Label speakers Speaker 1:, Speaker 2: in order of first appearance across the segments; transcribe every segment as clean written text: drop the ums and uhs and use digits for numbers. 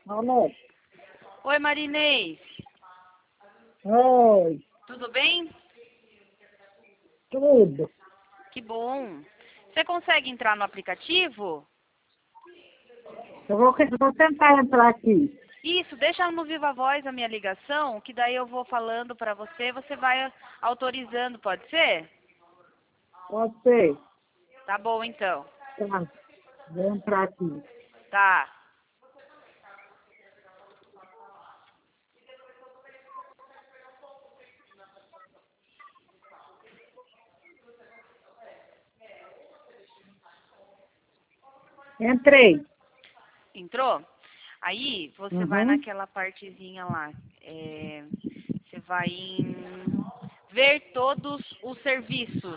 Speaker 1: Alô?
Speaker 2: Oi, Marinês.
Speaker 1: Oi,
Speaker 2: Tudo bem?
Speaker 1: tudo.
Speaker 2: Que bom. Você consegue entrar no aplicativo?
Speaker 1: Eu vou tentar entrar aqui.
Speaker 2: Isso, deixa no Viva Voz a minha ligação, que daí eu vou falando para você, você vai autorizando, pode ser?
Speaker 1: Pode ser.
Speaker 2: Tá bom, então.
Speaker 1: Tá. Vou entrar aqui.
Speaker 2: Tá.
Speaker 1: Entrei.
Speaker 2: Entrou? Aí você vai
Speaker 1: Uhum.
Speaker 2: naquela partezinha lá. Você vai em ver todos os serviços.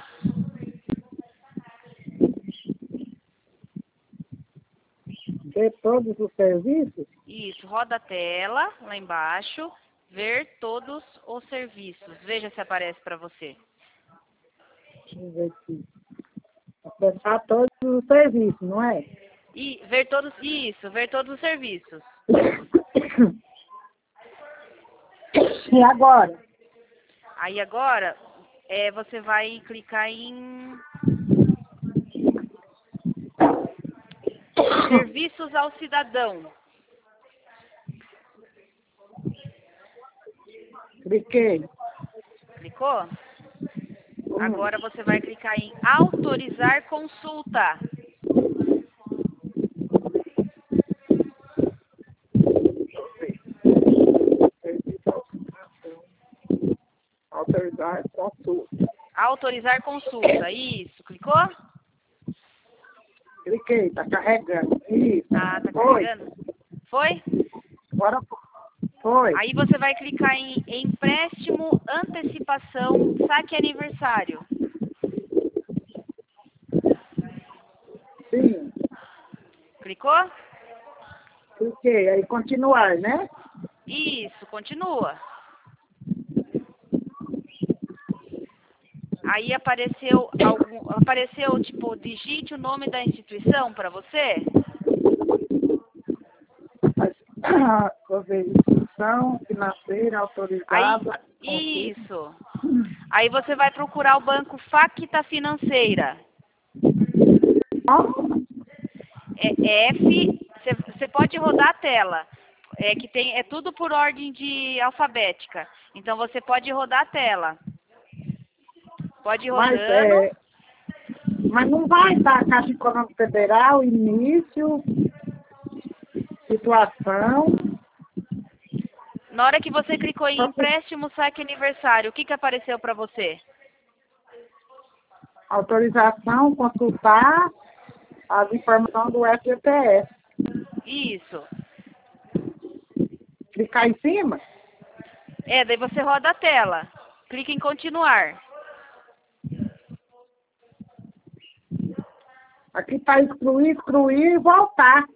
Speaker 1: Ver todos os serviços.
Speaker 2: Isso, roda a tela lá embaixo, ver todos os serviços. Veja se aparece para você.
Speaker 1: Deixa eu ver aqui. Acessar todos os serviços, não é?
Speaker 2: E ver todos, isso, ver todos os serviços.
Speaker 1: E agora?
Speaker 2: Aí agora você vai clicar em serviços ao cidadão.
Speaker 1: Cliquei.
Speaker 2: Clicou? Agora você vai clicar em autorizar consulta.
Speaker 1: Autorizar consulta.
Speaker 2: Autorizar consulta. Isso, clicou?
Speaker 1: Cliquei, tá carregando. Isso.
Speaker 2: Ah, tá
Speaker 1: Foi.
Speaker 2: carregando? Foi?
Speaker 1: Agora foi.
Speaker 2: Aí você vai clicar em empréstimo, antecipação, saque aniversário.
Speaker 1: Sim.
Speaker 2: Clicou?
Speaker 1: Cliquei. Aí continuar, né?
Speaker 2: Isso, continua. Aí apareceu tipo, digite o nome da instituição para você?
Speaker 1: Vou ver instituição financeira
Speaker 2: Aí,
Speaker 1: autorizada.
Speaker 2: isso. Aí você vai procurar o banco Facta Financeira. É F, você pode rodar a tela. É tudo por ordem de alfabética. Então você pode rodar a tela. Pode ir
Speaker 1: Mas,
Speaker 2: rodando.
Speaker 1: mas não vai dar Caixa Econômica Federal, início, situação,
Speaker 2: Na hora que você clicou em empréstimo, saque aniversário, o que apareceu para você?
Speaker 1: autorização, consultar as informações do FGTS.
Speaker 2: Isso.
Speaker 1: Clicar em cima,
Speaker 2: Daí você roda a tela. Clica em continuar.
Speaker 1: aqui está excluir e voltar.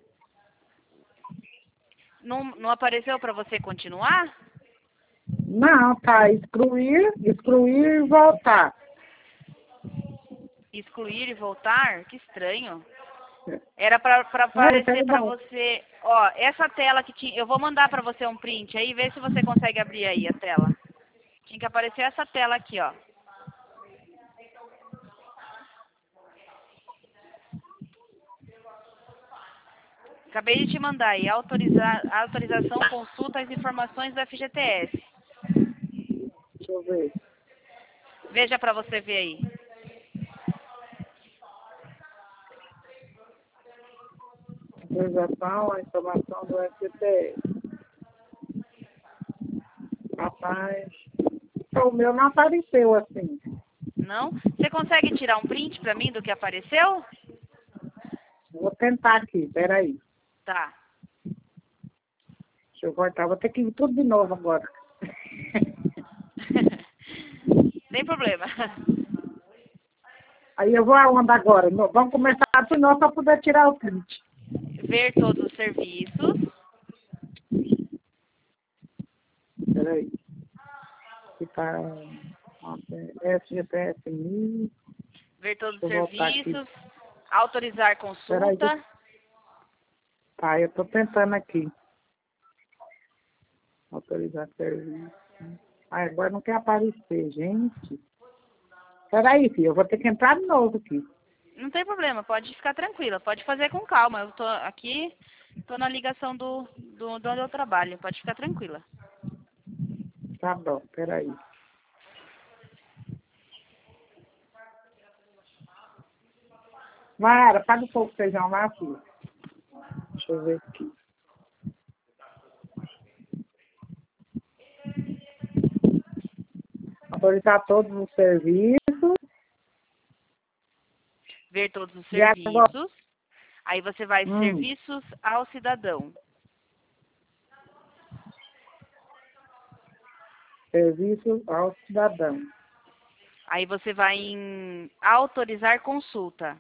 Speaker 2: Não apareceu para você continuar?
Speaker 1: Não, tá excluir e voltar.
Speaker 2: Excluir e voltar? Que estranho. Era para aparecer para você. Ó, essa tela que tinha. Eu vou mandar para você um print aí, vê se você consegue abrir aí a tela. Tinha que aparecer essa tela aqui, ó. Acabei de te mandar aí. Autorização, consulta as informações do FGTS.
Speaker 1: Deixa eu ver.
Speaker 2: Veja para você ver aí.
Speaker 1: Autorização, a informação do FGTS. Rapaz, o meu não apareceu assim.
Speaker 2: Não? Você consegue tirar um print para mim do que apareceu?
Speaker 1: Vou tentar aqui, peraí.
Speaker 2: Tá.
Speaker 1: Deixa eu voltar, vou ter que ir tudo de novo agora.
Speaker 2: Sem problema.
Speaker 1: Aí eu vou aonde agora? Vamos começar de novo para poder tirar o print.
Speaker 2: Ver todos os serviços.
Speaker 1: Peraí. Aqui tá SGPS 1000.
Speaker 2: Ver todos os
Speaker 1: Deixa eu voltar aqui.
Speaker 2: serviços. Autorizar
Speaker 1: Peraí.
Speaker 2: consulta.
Speaker 1: Tá, eu tô tentando aqui. Autorizar serviço. Ah, agora não quer aparecer, gente. Peraí, filho, eu vou ter que entrar de novo aqui.
Speaker 2: Não tem problema, pode ficar tranquila, pode fazer com calma. Eu tô aqui, tô na ligação de onde eu trabalho, pode ficar tranquila.
Speaker 1: Tá bom, peraí. Mara, paga um pouco de feijão lá, filho. Deixa eu ver aqui. Autorizar todos os serviços.
Speaker 2: Ver todos os
Speaker 1: E agora?
Speaker 2: serviços. Aí você vai serviços ao cidadão.
Speaker 1: Serviço ao cidadão.
Speaker 2: Aí você vai em autorizar consulta.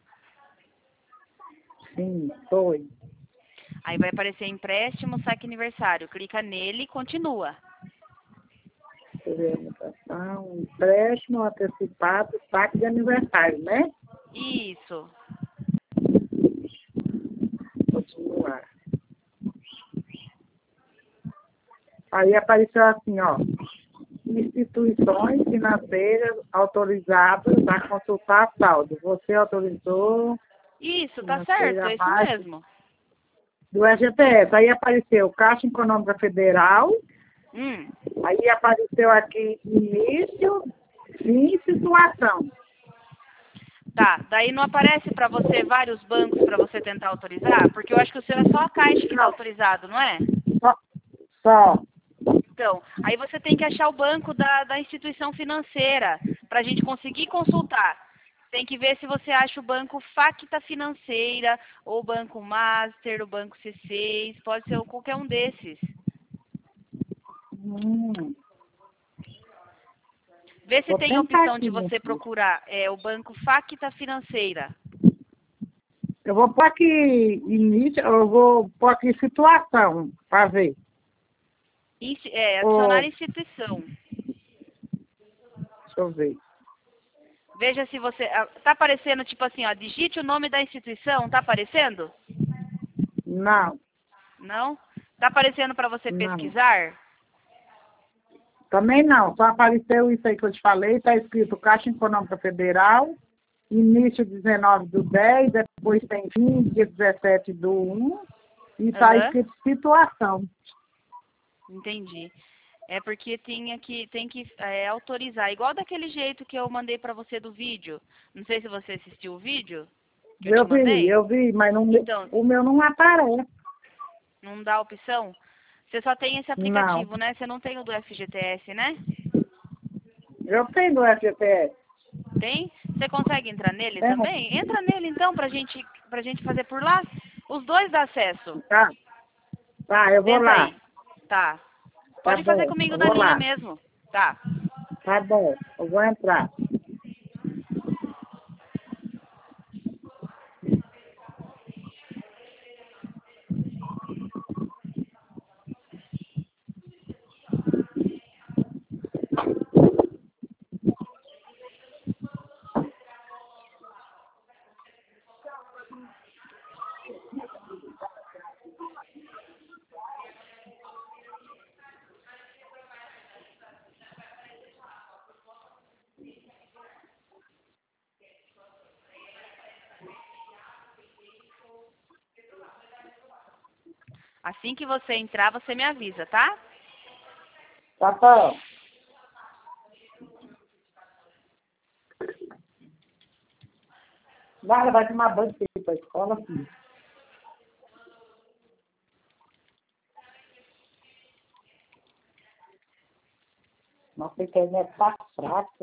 Speaker 1: Sim, foi.
Speaker 2: Aí vai aparecer empréstimo, saque aniversário. Clica nele e continua.
Speaker 1: Deixa eu ver a anotação. Empréstimo antecipado, saque de aniversário, né?
Speaker 2: Isso.
Speaker 1: Continuar. Aí apareceu assim, ó. Instituições financeiras autorizadas a consultar saldo. Você autorizou
Speaker 2: Isso, tá
Speaker 1: financeira
Speaker 2: certo, é isso
Speaker 1: abaixo
Speaker 2: mesmo.
Speaker 1: do FGTS. Aí apareceu Caixa Econômica Federal. Aí apareceu aqui início, fim e situação.
Speaker 2: Tá, daí não aparece pra você vários bancos pra você tentar autorizar? Porque eu acho que o seu é só a Caixa que tá autorizado, não é?
Speaker 1: Só.
Speaker 2: Então, aí você tem que achar o banco da instituição financeira pra gente conseguir consultar. Tem que ver se você acha o banco Facta Financeira, ou o Banco Master, o Banco C6, pode ser qualquer um desses. Vê se
Speaker 1: Vou
Speaker 2: tem a
Speaker 1: tentar
Speaker 2: opção de
Speaker 1: aqui,
Speaker 2: você
Speaker 1: gente.
Speaker 2: procurar o Banco Facta Financeira.
Speaker 1: Eu vou pôr aqui início, eu vou pôr aqui situação, para ver.
Speaker 2: Adicionar instituição.
Speaker 1: Deixa eu ver.
Speaker 2: Veja se você... Tá aparecendo, tipo assim, ó, digite o nome da instituição, tá aparecendo?
Speaker 1: Não,
Speaker 2: Não? Tá aparecendo para você
Speaker 1: não.
Speaker 2: pesquisar?
Speaker 1: Também não, só apareceu isso aí que eu te falei, está escrito Caixa Econômica Federal, início 19/10, depois tem fim, dia 17/1, e está escrito situação.
Speaker 2: Entendi. É porque tem que autorizar, igual daquele jeito que eu mandei para você do vídeo. Não sei se você assistiu o vídeo que eu te mandei.
Speaker 1: Eu vi, mas não,
Speaker 2: Então,
Speaker 1: o meu não aparece.
Speaker 2: não dá opção? Você só tem esse aplicativo, né? Você não tem o do FGTS, né?
Speaker 1: Eu tenho do FGTS.
Speaker 2: Tem? Você consegue entrar nele também? Entra nele então pra gente fazer por lá. Os dois dá acesso.
Speaker 1: Tá, eu vou
Speaker 2: Tenta
Speaker 1: lá.
Speaker 2: aí. Tá.
Speaker 1: Tá
Speaker 2: Pode fazer
Speaker 1: bom,
Speaker 2: comigo
Speaker 1: eu
Speaker 2: na
Speaker 1: vou
Speaker 2: linha
Speaker 1: lá.
Speaker 2: mesmo. Tá.
Speaker 1: Tá bom, eu vou entrar.
Speaker 2: Assim que você entrar, você me avisa, tá?
Speaker 1: Tá bom. Vai tomar banho pra ir pra escola, filho. Nossa, a internet tá fraca.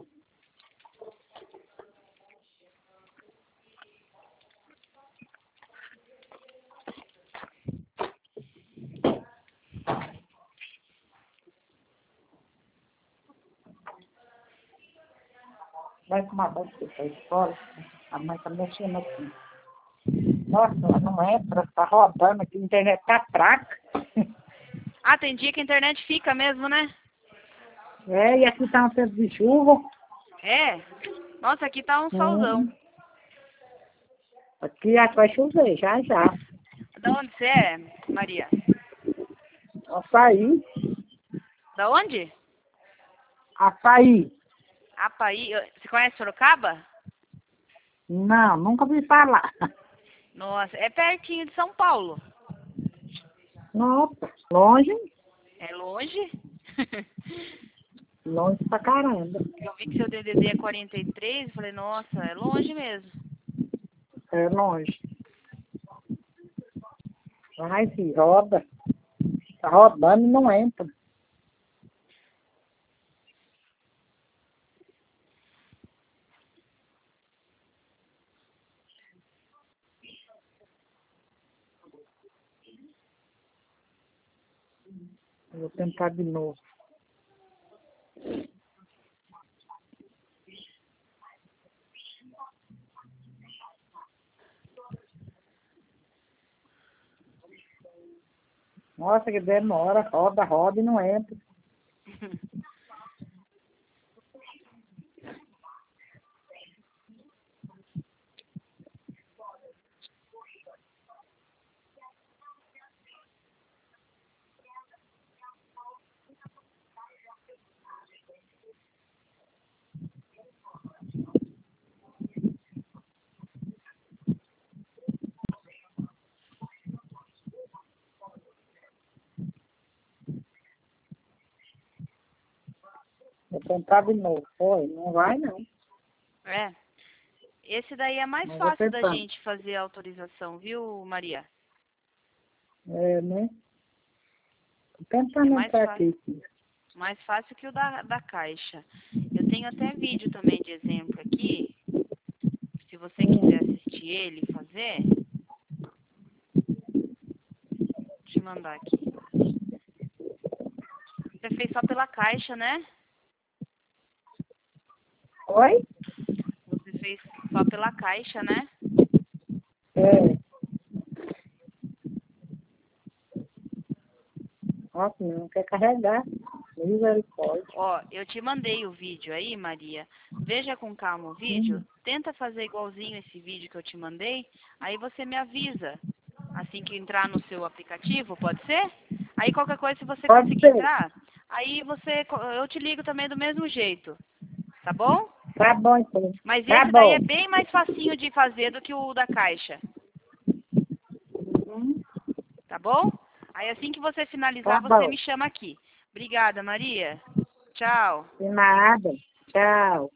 Speaker 1: Vai tomar banho pra ir pra escola. A mãe tá mexendo aqui. Nossa, ela não entra, tá rodando aqui, a internet tá fraca.
Speaker 2: Ah, tem dia que a internet fica mesmo, né?
Speaker 1: É, e aqui tá um tempo de chuva.
Speaker 2: É? Nossa, aqui tá um solzão.
Speaker 1: Aqui vai chover, já, já.
Speaker 2: Da onde você é, Maria?
Speaker 1: Açaí.
Speaker 2: Da onde?
Speaker 1: Açaí.
Speaker 2: Apaí. Você conhece Sorocaba?
Speaker 1: Não, nunca ouvi falar.
Speaker 2: Nossa, é pertinho de São Paulo.
Speaker 1: Nossa, longe?
Speaker 2: É longe?
Speaker 1: Longe pra caramba.
Speaker 2: Eu vi que seu DDD é 43, falei, nossa, é longe mesmo.
Speaker 1: É longe. Vai, se roda. Tá rodando e não entra. Vou tentar de novo. Nossa, que demora. Roda, roda e não entra. Vou tentar de novo. Foi, não vai não.
Speaker 2: É. Esse daí é mais
Speaker 1: Mas vou
Speaker 2: fácil da
Speaker 1: tentar.
Speaker 2: gente fazer a autorização, viu, Maria?
Speaker 1: É, né? Tô
Speaker 2: É
Speaker 1: tentando
Speaker 2: mais
Speaker 1: entrar
Speaker 2: fácil.
Speaker 1: aqui.
Speaker 2: Mais fácil que o da Caixa. Eu tenho até vídeo também de exemplo aqui. Se você quiser assistir ele e fazer, vou te mandar aqui. Você fez só pela Caixa, né?
Speaker 1: Oi?
Speaker 2: Você fez só pela Caixa, né?
Speaker 1: É. Nossa, não quer carregar. Misericórdia.
Speaker 2: Ó, eu te mandei o vídeo aí, Maria. Veja com calma o vídeo. Tenta fazer igualzinho esse vídeo que eu te mandei. Aí você me avisa. Assim que entrar no seu aplicativo, pode ser? Aí qualquer coisa, se você
Speaker 1: Pode
Speaker 2: conseguir
Speaker 1: ser.
Speaker 2: entrar, aí eu te ligo também do mesmo jeito. Tá bom?
Speaker 1: Tá bom, então.
Speaker 2: Mas
Speaker 1: Tá
Speaker 2: esse daí
Speaker 1: bom.
Speaker 2: é bem mais facinho de fazer do que o da Caixa. Tá bom? Aí assim que você finalizar,
Speaker 1: Tá
Speaker 2: você
Speaker 1: bom.
Speaker 2: me chama aqui. Obrigada, Maria. Tchau.
Speaker 1: De nada. Tchau.